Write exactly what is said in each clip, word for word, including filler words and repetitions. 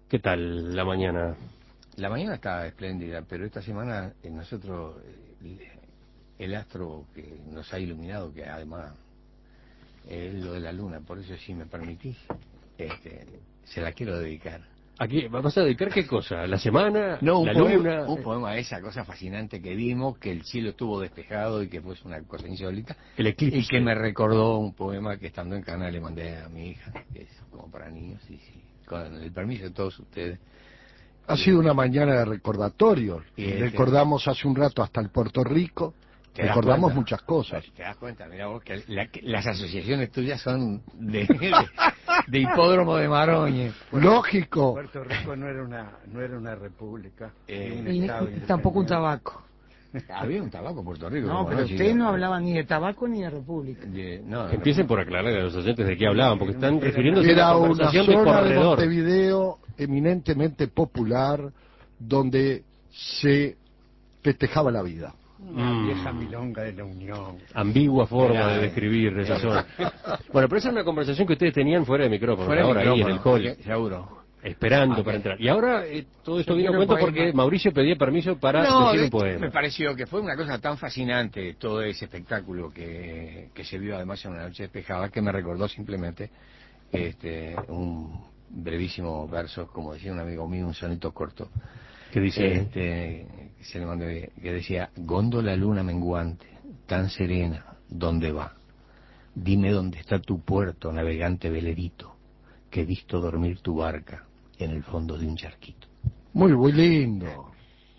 ¿Qué tal la mañana? La mañana está espléndida, pero esta semana eh, nosotros, eh, el astro que nos ha iluminado, que además es lo de la luna, por eso si me permitís, este, se la quiero dedicar. Aquí, ¿vas a dedicar qué cosa? ¿La semana? No, un ¿La poema, luna? un poema, esa cosa fascinante que vimos, que el cielo estuvo despejado y que fue una cosa insólita. El eclipse. Y que me recordó un poema que estando en Cana le mandé a mi hija, que es como para niños, y sí, con el permiso de todos ustedes. Ha sido una mañana de recordatorio. Y Recordamos hace un rato hasta el Puerto Rico, recordamos cuenta? muchas cosas. Te das cuenta, mira vos, que, la, que las asociaciones tuyas son de, de, de hipódromo de Maroñez. Lógico. Puerto Rico no era una no era una república. Eh, un Y estado tampoco un independiente. tabaco. Había un tabaco en Puerto Rico. No, como pero si ustedes yo- no hablaban ni de tabaco ni de república. de- no, no, Empiecen por aclarar a los oyentes de qué hablaban, porque están Era- refiriéndose a Era una una conversación de zona de corredor. Montevideo eminentemente popular donde se festejaba la vida. Una Mm. vieja milonga de la Unión. Ambigua forma Era- de describir esa zona. Bueno, pero esa es una conversación que ustedes tenían fuera de micrófono, Fuera de ahora ahí en el micrófono, hall, que- seguro. esperando Ah, para ok. entrar. Y ahora eh, todo esto Yo vino a quiero cuento un poema. porque Mauricio pedía permiso para No, decir de un hecho, poema. me pareció que fue una cosa tan fascinante todo ese espectáculo que, que se vio además en una noche despejada, que me recordó simplemente este un brevísimo verso, como decía un amigo mío, un soneto corto, Que dice, este, que se le mandó, que decía: góndola luna menguante, tan serena, ¿dónde va? Dime dónde está tu puerto, navegante velerito, que he visto dormir tu barca en el fondo de un charquito. Muy, muy lindo.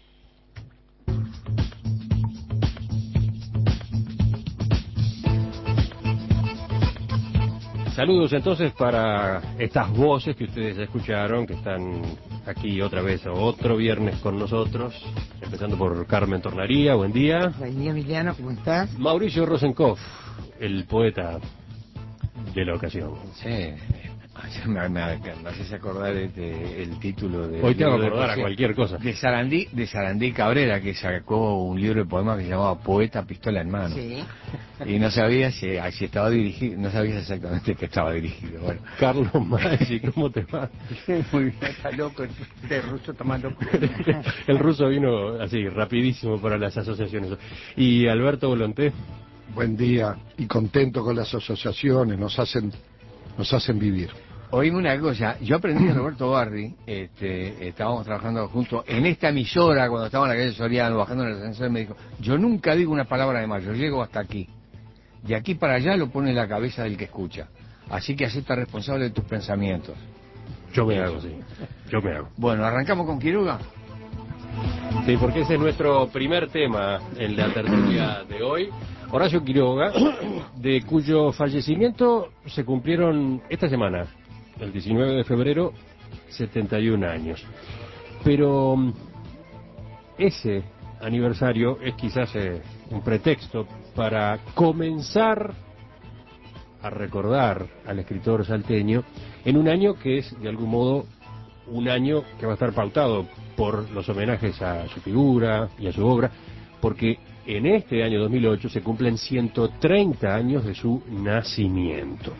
saludos entonces para estas voces que ustedes ya escucharon, que están aquí otra vez otro viernes con nosotros, empezando por Carmen Tornaría, buen día. Buen día, Emiliano, ¿cómo estás? Mauricio Rosenkopf, el poeta de la ocasión. Sí, me, me, me haces acordar este, el título de... Hoy te hago libro de acordar a poesía cualquier cosa. De Sarandí, de Sarandí Cabrera, que sacó un libro de poemas que se llamaba Poeta Pistola en Mano. Sí. Y no sabía si, si estaba dirigido, no sabías exactamente qué estaba dirigido. Bueno, Carlos Maggi, ¿cómo te va? Muy bien, está loco, este ruso está más loco. El ruso vino así, rapidísimo para las asociaciones. Y Alberto Volonté. Buen día y contento con las asociaciones, nos hacen, nos hacen vivir. oíme una cosa, yo aprendí de Roberto Barri, este, estábamos trabajando juntos en esta emisora cuando estaba en la calle Soriano, bajando en el ascensor, me dijo: yo nunca digo una palabra de más, yo llego hasta aquí. De aquí para allá lo pone en la cabeza del que escucha. Así que hacete responsable de tus pensamientos. Yo me hago, sí. Yo me hago. Bueno, ¿arrancamos con Quiroga? Sí, porque ese es nuestro primer tema en la tertulia de hoy. Horacio Quiroga, de cuyo fallecimiento se cumplieron esta semana, el diecinueve de febrero, setenta y un años. Pero mm, ese aniversario es quizás eh, un pretexto para comenzar a recordar al escritor salteño en un año que es de algún modo un año que va a estar pautado por los homenajes a su figura y a su obra, porque en este año dos mil ocho se cumplen ciento treinta años de su nacimiento.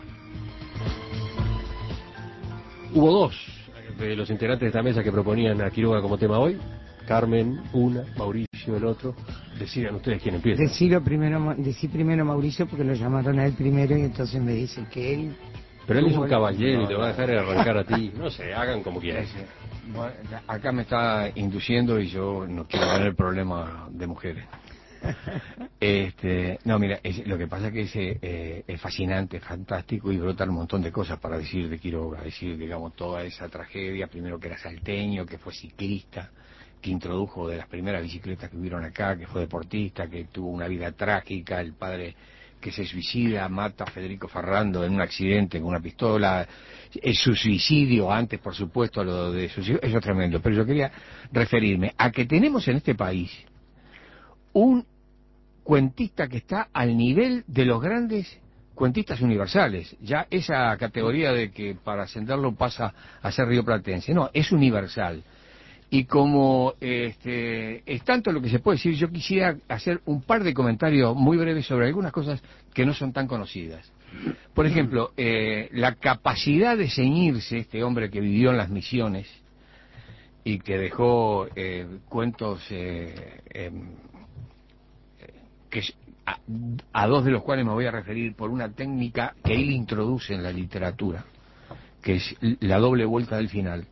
Hubo dos de los integrantes de esta mesa que proponían a Quiroga como tema hoy. Carmen, una, Mauricio, el otro. Decidan ustedes quién empieza. Decilo primero, Ma- decí primero Mauricio porque lo llamaron a él primero y entonces me dicen que él... Pero él es un tuvo- caballero y No, te va a dejar arrancar a ti. No sé, hagan como quieran. Ese. Bueno, acá me está induciendo y yo no quiero tener problema de mujeres. Este, no, mira, es- lo que pasa es que ese, eh, es fascinante, fantástico y brota un montón de cosas para decir de Quiroga, decir, digamos, toda esa tragedia, primero que era salteño, que fue ciclista, que introdujo de las primeras bicicletas que hubieron acá, que fue deportista, que tuvo una vida trágica, el padre que se suicida, mata a Federico Ferrando en un accidente con una pistola, es su suicidio, antes por supuesto lo de suicidio, eso es tremendo, pero yo quería referirme a que tenemos en este país un cuentista que está al nivel de los grandes cuentistas universales, ya esa categoría de que para ascenderlo pasa a ser rioplatense, no, es universal. Y como este, es tanto lo que se puede decir, yo quisiera hacer un par de comentarios muy breves sobre algunas cosas que no son tan conocidas. Por ejemplo, eh, la capacidad de ceñirse, este hombre que vivió en las Misiones, y que dejó eh, cuentos eh, eh, que a, a dos de los cuales me voy a referir por una técnica que él introduce en la literatura, que es la doble vuelta del final.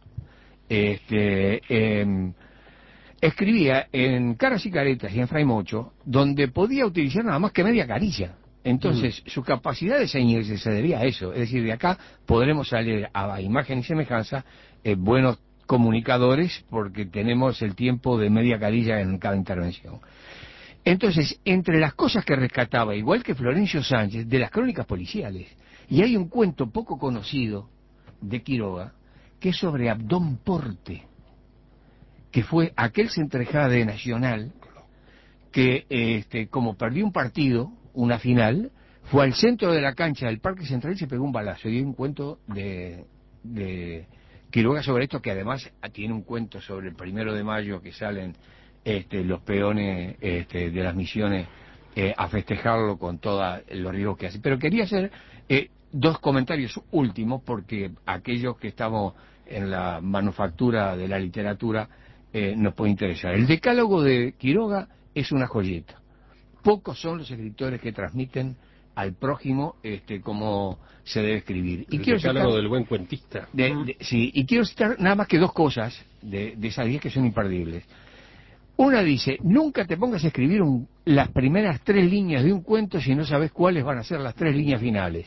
Este, eh, escribía en Caras y Caretas y en Fray Mocho, donde podía utilizar nada más que media carilla. Entonces, mm. su capacidad de ceñirse se debía a eso. Es decir, de acá podremos salir a imagen y semejanza eh, buenos comunicadores, porque tenemos el tiempo de media carilla en cada intervención. Entonces, entre las cosas que rescataba, igual que Florencio Sánchez, de las crónicas policiales, y hay un cuento poco conocido de Quiroga, que es sobre Abdón Porte, que fue aquel centrejade Nacional que, este, como perdió un partido, una final, fue al centro de la cancha del Parque Central y se pegó un balazo. Y hay un cuento de, de Quiroga sobre esto, que además tiene un cuento sobre el primero de mayo, que salen este, los peones este, de las misiones eh, a festejarlo con todos los riesgos que hace. Pero quería hacer eh, dos comentarios últimos, porque aquellos que estamos en la manufactura de la literatura eh, nos puede interesar. El decálogo de Quiroga es una joyeta. Pocos son los escritores que transmiten al prójimo este, cómo se debe escribir. El y quiero decálogo citar, del buen cuentista. de, de, sí, y quiero citar nada más que dos cosas de, de esas diez que son imperdibles. Una dice, nunca te pongas a escribir un, las primeras tres líneas de un cuento si no sabes cuáles van a ser las tres líneas finales.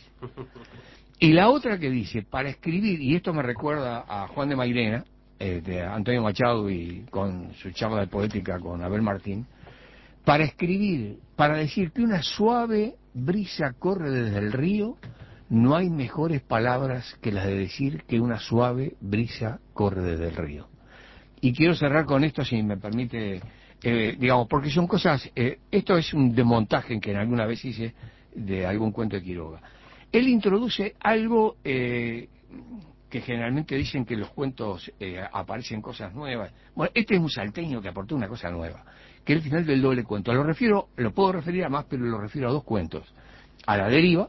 Y la otra que dice, para escribir, y esto me recuerda a Juan de Mairena, eh, de Antonio Machado, y con su charla de poética con Abel Martín, para escribir, para decir que una suave brisa corre desde el río, no hay mejores palabras que las de decir que una suave brisa corre desde el río. Y quiero cerrar con esto, si me permite, eh, digamos, porque son cosas, eh, esto es un desmontaje que en alguna vez hice de algún cuento de Quiroga. Él introduce algo eh, que generalmente dicen que los cuentos eh, aparecen cosas nuevas. Bueno, este es un salteño que aportó una cosa nueva, que es el final del doble cuento. Lo refiero, lo puedo referir a más, pero lo refiero a dos cuentos: a la deriva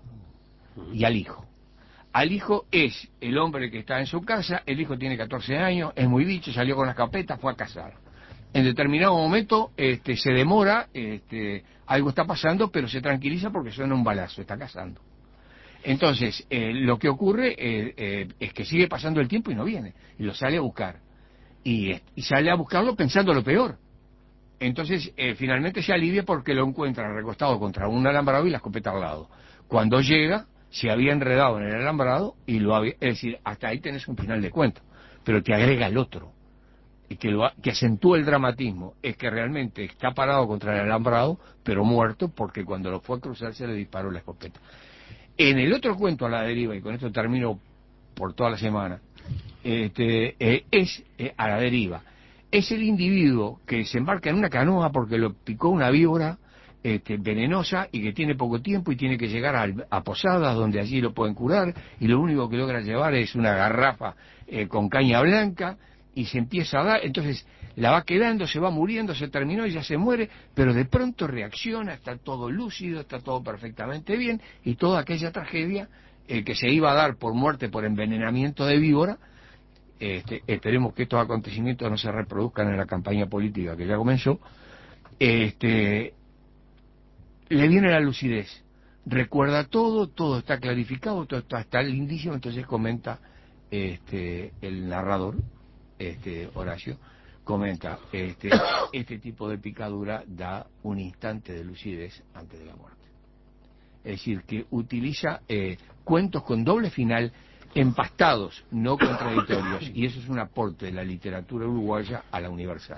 y al hijo. Al hijo es el hombre que está en su casa, el hijo tiene catorce años, es muy bicho, salió con las carpetas, fue a cazar. En determinado momento este, se demora, este, algo está pasando, pero se tranquiliza porque suena un balazo, está cazando. Entonces, eh, lo que ocurre eh, eh, es que sigue pasando el tiempo y no viene, y lo sale a buscar. Y, y sale a buscarlo pensando lo peor. Entonces, eh, finalmente se alivia porque lo encuentra recostado contra un alambrado y la escopeta al lado. Cuando llega, se había enredado en el alambrado y lo había... Es decir, hasta ahí tenés un final de cuento, pero te agrega el otro, y que, lo, que acentúa el dramatismo, es que realmente está parado contra el alambrado, pero muerto, porque cuando lo fue a cruzar se le disparó la escopeta. En el otro cuento, a la deriva, y con esto termino por toda la semana, este, eh, es eh, a la deriva. Es el individuo que se embarca en una canoa porque lo picó una víbora este, venenosa y que tiene poco tiempo y tiene que llegar a, a Posadas, donde allí lo pueden curar, y lo único que logra llevar es una garrafa eh, con caña blanca, y se empieza a dar, entonces la va quedando, se va muriendo, se terminó y ya se muere, pero de pronto reacciona, está todo lúcido, está todo perfectamente bien, y toda aquella tragedia eh, que se iba a dar por muerte por envenenamiento de víbora, este, esperemos que estos acontecimientos no se reproduzcan en la campaña política que ya comenzó, este, le viene la lucidez, recuerda todo, todo está clarificado, todo está, está lindísimo. Entonces comenta este, el narrador, este, Horacio, comenta, este, este tipo de picadura da un instante de lucidez antes de la muerte. Es decir, que utiliza eh, cuentos con doble final, empastados, no contradictorios, y eso es un aporte de la literatura uruguaya a la universal.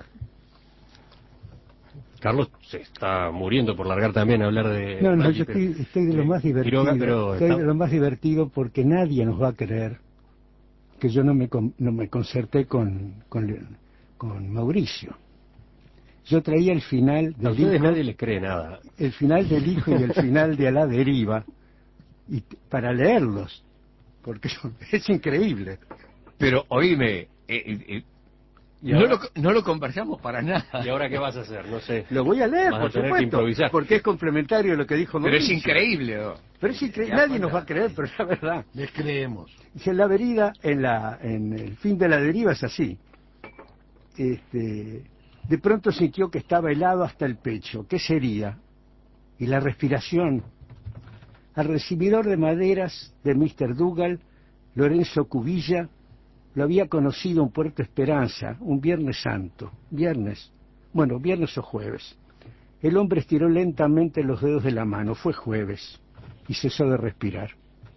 Carlos se está muriendo por largar también a hablar de... No, no, Maggi, yo pero, estoy, estoy de lo eh, más divertido. Quiroga, pero estoy está... de lo más divertido porque nadie nos va a creer que yo no me, con- no me concerté con, con, con Mauricio. Yo traía el final A del ustedes hijo, nadie les cree nada. el final del hijo y el final de A la deriva, y t- para leerlos, porque es increíble. Pero oíme, eh, eh, eh, ¿Y no, ahora? lo, no lo conversamos para nada. ¿Y ahora qué vas a hacer? No sé. Lo voy a leer, Vas a por tener que supuesto, improvisar. porque es complementario a lo que dijo Pero Mauricio. es increíble, ¿no? Pero es increíble, Ya, nadie bueno. nos va a creer, pero es la verdad. Les creemos. Dice, la verida, en, la, en el fin de la deriva es así. este, de pronto sintió que estaba helado hasta el pecho. ¿Qué sería? Y la respiración. Al recibidor de maderas de mister Dougal, Lorenzo Cubilla, lo había conocido en Puerto Esperanza, un Viernes Santo. Viernes, bueno, viernes o jueves. El hombre estiró lentamente los dedos de la mano. Fue jueves y cesó de respirar.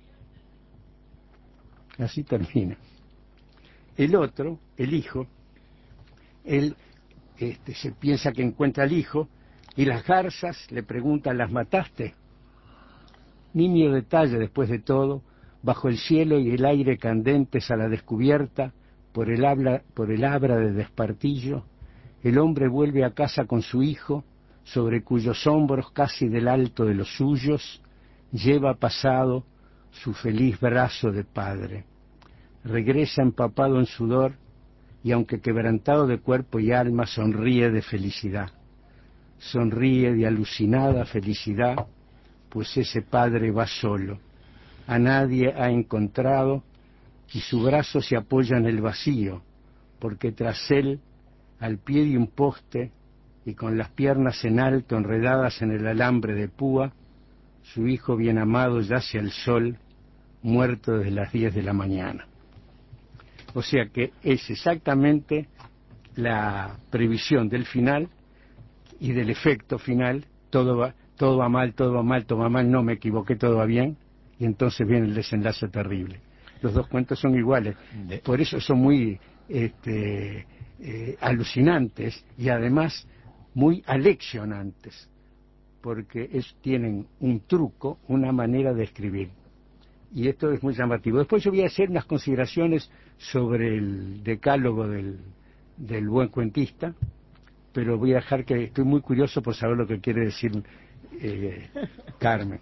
Así termina. El otro, el hijo, él este, se piensa que encuentra al hijo y las garzas le preguntan, ¿las mataste? Nimio detalle, después de todo, bajo el cielo y el aire candentes a la descubierta, por el, habla, por el abra de despartillo, el hombre vuelve a casa con su hijo, sobre cuyos hombros, casi del alto de los suyos, lleva pasado su feliz brazo de padre. Regresa empapado en sudor y aunque quebrantado de cuerpo y alma, sonríe de felicidad. Sonríe de alucinada felicidad, pues ese padre va solo. A nadie ha encontrado y su brazo se apoya en el vacío, porque tras él, al pie de un poste y con las piernas en alto enredadas en el alambre de púa, su hijo bien amado yace al sol, muerto desde las diez de la mañana. O sea que es exactamente la previsión del final y del efecto final. Todo va, todo va mal, todo va mal, todo va mal, no me equivoqué, todo va bien, y entonces viene el desenlace terrible. Los dos cuentos son iguales, por eso son muy este, eh, alucinantes y además muy aleccionantes, porque es, tienen un truco, una manera de escribir. Y esto es muy llamativo. Después yo voy a hacer unas consideraciones sobre el decálogo del, del buen cuentista, pero voy a dejar que estoy muy curioso por saber lo que quiere decir eh, Carmen.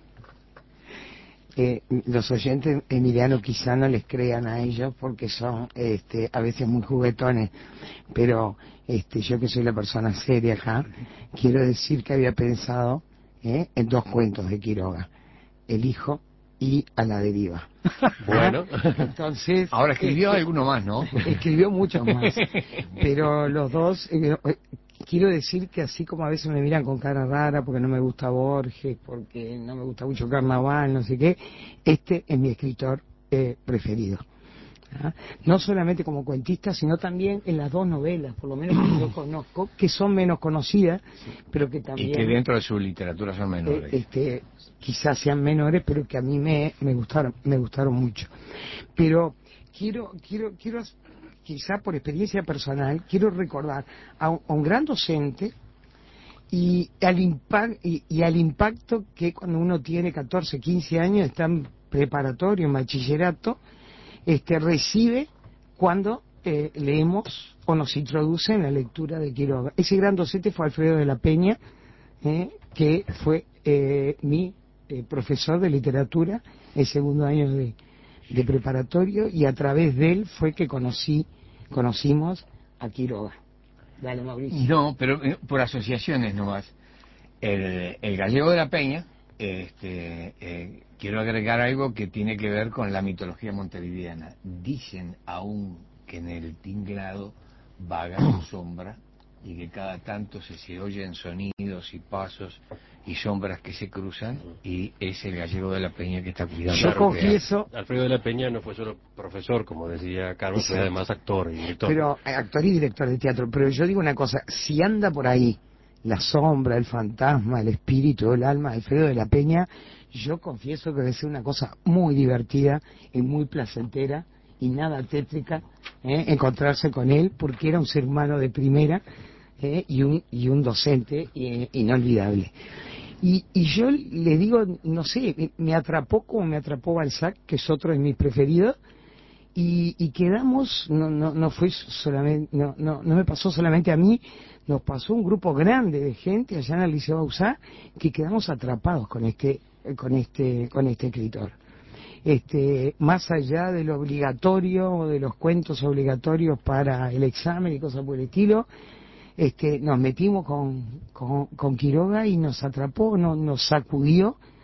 Eh, los oyentes, Emiliano, quizá no les crean a ellos porque son este, a veces muy juguetones, pero este, yo que soy la persona seria acá, quiero decir que había pensado eh, en dos cuentos de Quiroga, El hijo y A la deriva. Bueno, entonces ahora escribió este, alguno más, ¿no? Escribió muchos más, pero los dos, eh, quiero decir que así como a veces me miran con cara rara porque no me gusta Borges, porque no me gusta mucho Carnaval, no sé qué, este es mi escritor eh, preferido. ¿Ah? No solamente como cuentista, sino también en las dos novelas, por lo menos que yo conozco, que son menos conocidas, pero que también... Y que dentro de su literatura son menores. Eh, este, quizás sean menores, pero que a mí me, me gustaron, me gustaron mucho. Pero quiero, quiero, quiero, quizá por experiencia personal, quiero recordar a un, a un gran docente y al, impact, y, y al impacto que cuando uno tiene catorce, quince años, está en preparatorio, en bachillerato, este, recibe cuando eh, leemos o nos introduce en la lectura de Quiroga. Ese gran docente fue Alfredo de la Peña, eh, que fue eh, mi eh, profesor de literatura en segundo año de, de preparatorio, y a través de él fue que conocí conocimos a Quiroga. Dale, Mauricio. No, pero eh, por asociaciones nomás. El, el Gallego de la Peña, este, eh, quiero agregar algo que tiene que ver con la mitología montevideana. Dicen aún que en el tinglado vaga su sombra y que cada tanto se, se oyen sonidos y pasos y sombras que se cruzan, y es el Gallego de la Peña que está cuidando. Yo confieso... Alfredo de la Peña no fue solo profesor, como decía Carlos, fue además actor y director. Pero actor y director de teatro. Pero yo digo una cosa, si anda por ahí la sombra, el fantasma, el espíritu, el alma de Alfredo de la Peña, yo confieso que debe ser una cosa muy divertida y muy placentera y nada tétrica, ¿eh? encontrarse con él, porque era un ser humano de primera, ¿eh? y un y un docente eh, inolvidable. Y, y yo le digo, no sé, me atrapó como me atrapó Balzac, que es otro de mis preferidos, y, y quedamos, no no no fue solamente, no, no no me pasó solamente a mí, nos pasó un grupo grande de gente allá en el Liceo Bauzá, que quedamos atrapados con este con este con este escritor. Este, más allá de lo obligatorio o de los cuentos obligatorios para el examen y cosas por el estilo, este, nos metimos con, con, con Quiroga y nos atrapó, no, nos sacudió,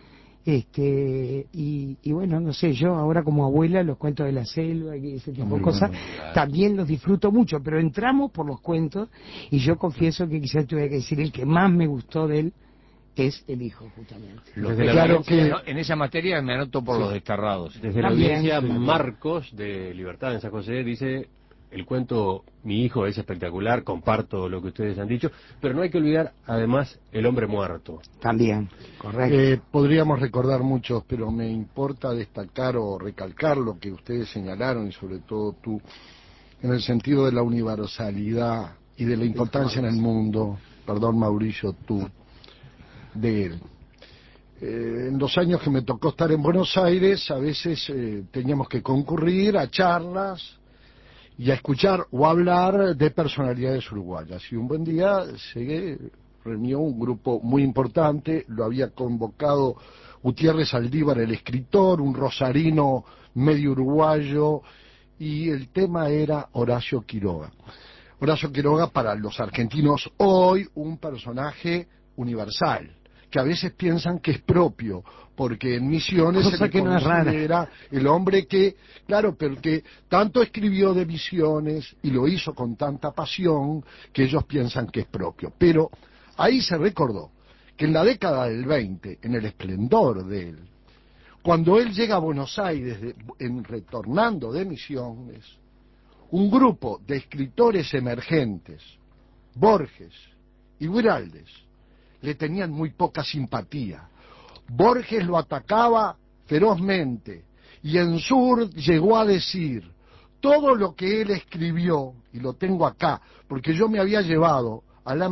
Este, y, y bueno, no sé, yo ahora como abuela los cuentos de la selva y ese tipo de cosas, también los disfruto mucho, pero entramos por los cuentos y yo confieso que quizás tuve que decir el que más me gustó de él es El hijo, justamente. Desde claro que no, en esa materia me anoto por sí. los desterrados. Desde la También, audiencia, sí. Marcos de Libertad en San José dice: el cuento Mi hijo es espectacular, comparto lo que ustedes han dicho, pero no hay que olvidar además El hombre muerto. También, correcto. Eh, podríamos recordar muchos, pero me importa destacar o recalcar lo que ustedes señalaron, y sobre todo tú, en el sentido de la universalidad y de la importancia en el mundo, perdón Mauricio, tú, de él. Eh, en los años que me tocó estar en Buenos Aires, a veces eh, teníamos que concurrir a charlas y a escuchar o hablar de personalidades uruguayas. Y un buen día se reunió un grupo muy importante, lo había convocado Gutiérrez Aldívar, el escritor, un rosarino medio uruguayo, y el tema era Horacio Quiroga. Horacio Quiroga, para los argentinos hoy, un personaje universal, que a veces piensan que es propio, porque en Misiones Cosa se le que no es rara. considera el hombre que, claro, pero que tanto escribió de Misiones y lo hizo con tanta pasión que ellos piensan que es propio. Pero ahí se recordó que en la década del veinte, en el esplendor de él, cuando él llega a Buenos Aires, de, en, retornando de Misiones, un grupo de escritores emergentes, Borges y Guiraldes, le tenían muy poca simpatía. Borges lo atacaba ferozmente y Ensur llegó a decir: todo lo que él escribió, y lo tengo acá, porque yo me había llevado a la